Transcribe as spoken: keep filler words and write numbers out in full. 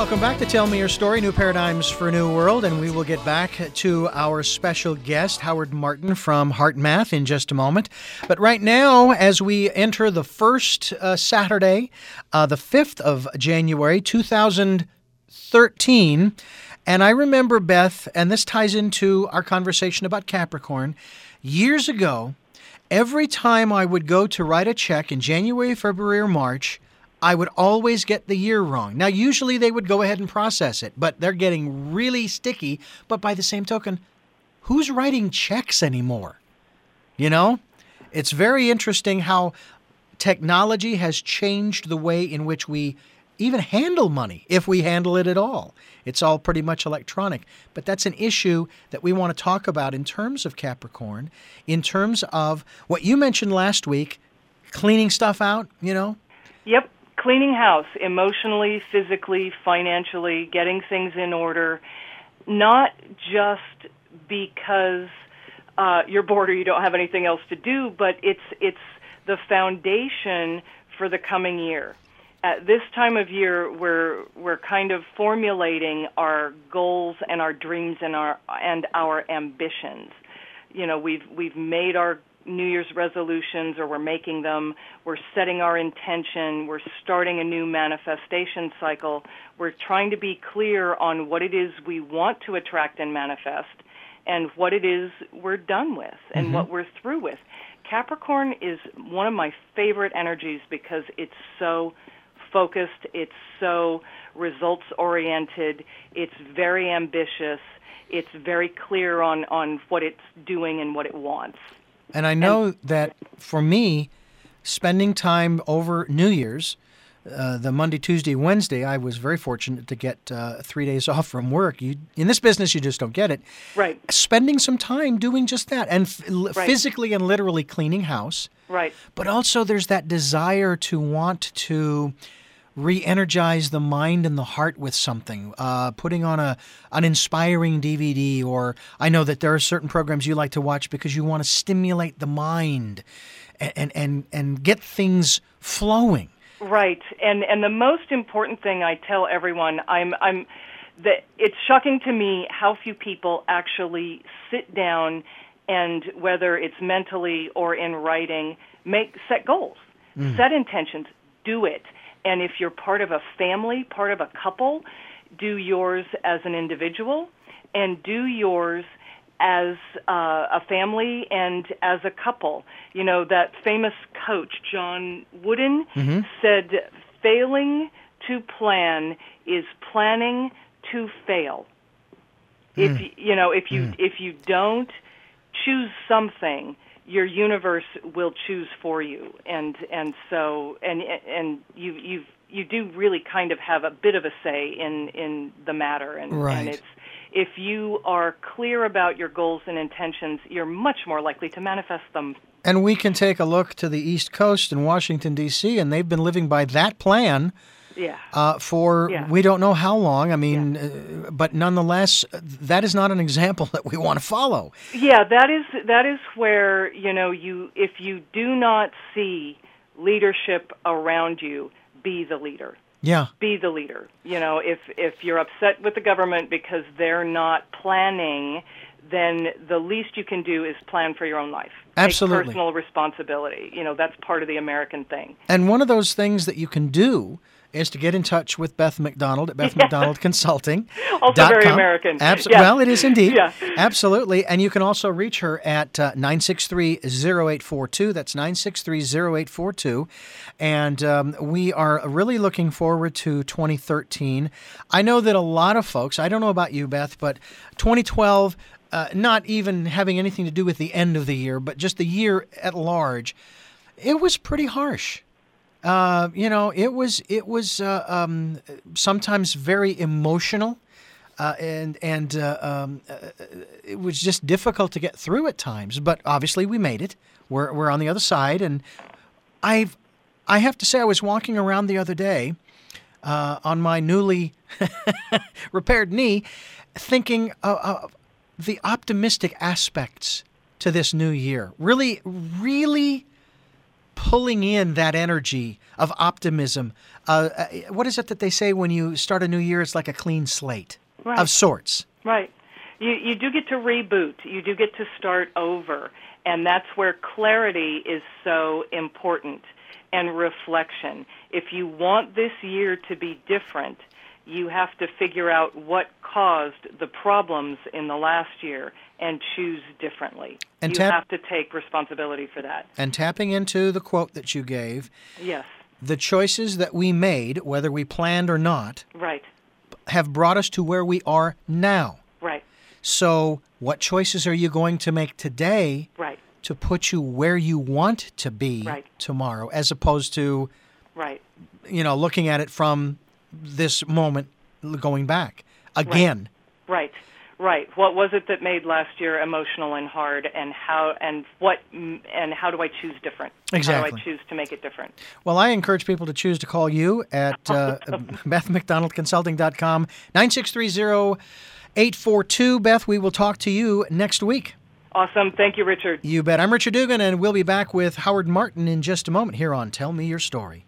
Welcome back to Tell Me Your Story, New Paradigms for a New World, and we will get back to our special guest, Howard Martin from HeartMath, in just a moment. But right now, as we enter the first uh, Saturday, uh, the fifth of January, two thousand thirteen, and I remember, Beth, and this ties into our conversation about Capricorn, years ago, every time I would go to write a check in January, February, or March, I would always get the year wrong. Now, usually they would go ahead and process it, but they're getting really sticky. But by the same token, who's writing checks anymore? You know, it's very interesting how technology has changed the way in which we even handle money, if we handle it at all. It's all pretty much electronic. But that's an issue that we want to talk about in terms of Capricorn, in terms of what you mentioned last week, cleaning stuff out, you know? Yep. Cleaning house, emotionally, physically, financially, getting things in order, not just because uh, you're bored or you don't have anything else to do, but it's it's the foundation for the coming year. At this time of year, we're we're kind of formulating our goals and our dreams and our and our ambitions. You know, we've we've made our New Year's resolutions, or we're making them, we're setting our intention, we're starting a new manifestation cycle, we're trying to be clear on what it is we want to attract and manifest, and what it is we're done with, and mm-hmm. what we're through with. Capricorn is one of my favorite energies because it's so focused, it's so results-oriented, it's very ambitious, it's very clear on, on what it's doing and what it wants. And I know that for me, spending time over New Year's, uh, the Monday, Tuesday, Wednesday, I was very fortunate to get uh, three days off from work. You, in this business, you just don't get it. Right. Spending some time doing just that, and f- right. physically and literally cleaning house. Right. But also there's that desire to want to re-energize the mind and the heart with something, uh, putting on a an inspiring D V D, or I know that there are certain programs you like to watch because you want to stimulate the mind and and, and, and get things flowing. Right. And and the most important thing I tell everyone, I'm I'm that it's shocking to me how few people actually sit down and, whether it's mentally or in writing, make set goals, mm. set intentions, do it. And if you're part of a family, part of a couple, do yours as an individual, and do yours as uh, a family and as a couple. You know, that famous coach, John Wooden, mm-hmm. said, failing to plan is planning to fail. Mm. If you know, if you mm. if you don't choose something, your universe will choose for you, and and so and and you you you do really kind of have a bit of a say in in the matter, and, right. and it's if you are clear about your goals and intentions, you're much more likely to manifest them. And we can take a look to the East Coast in Washington, D C, and they've been living by that plan. Yeah. Uh, for yeah. we don't know how long. I mean, yeah. uh, but nonetheless, that is not an example that we want to follow. Yeah, that is that is where, you know, you if you do not see leadership around you, be the leader. Yeah. Be the leader. You know, if if you're upset with the government because they're not planning, then the least you can do is plan for your own life. Absolutely. Take personal responsibility. You know, that's part of the American thing. And one of those things that you can do is to get in touch with Beth McDonald at Beth yeah. McDonald Consulting. Also very American. Abs- yeah. Well, it is indeed. yeah. Absolutely. And you can also reach her at uh, nine six three, zero eight four two. That's nine six three, zero eight four two. And um, we are really looking forward to twenty thirteen. I know that a lot of folks, I don't know about you, Beth, but twenty twelve, uh, not even having anything to do with the end of the year, but just the year at large, it was pretty harsh. Uh, you know, it was it was uh, um, sometimes very emotional, uh, and and uh, um, uh, it was just difficult to get through at times. But obviously, we made it. We're we're on the other side, and I've I have to say, I was walking around the other day uh, on my newly repaired knee, thinking of the optimistic aspects to this new year. Really, really. pulling in that energy of optimism. Uh, uh, what is it that they say when you start a new year? It's like a clean slate Right. of sorts. Right. You you do get to reboot. You do get to start over. And that's where clarity is so important, and reflection. If you want this year to be different, you have to figure out what caused the problems in the last year and choose differently. And you tap- have to take responsibility for that. And tapping into the quote that you gave, Yes. the choices that we made, whether we planned or not, Right. have brought us to where we are now. Right. So what choices are you going to make today Right. to put you where you want to be Right. tomorrow, as opposed to, Right. you know, looking at it from this moment going back again? Right. Right. What was it that made last year emotional and hard, and how and what and how do I choose different? Exactly. How do I choose to make it different? Well, I encourage people to choose to call you at uh, Beth McDonald Consulting dot com, nine six three zero, eight four two. Beth, we will talk to you next week. Awesome. Thank you, Richard. You bet. I'm Richard Dugan, and we'll be back with Howard Martin in just a moment here on Tell Me Your Story.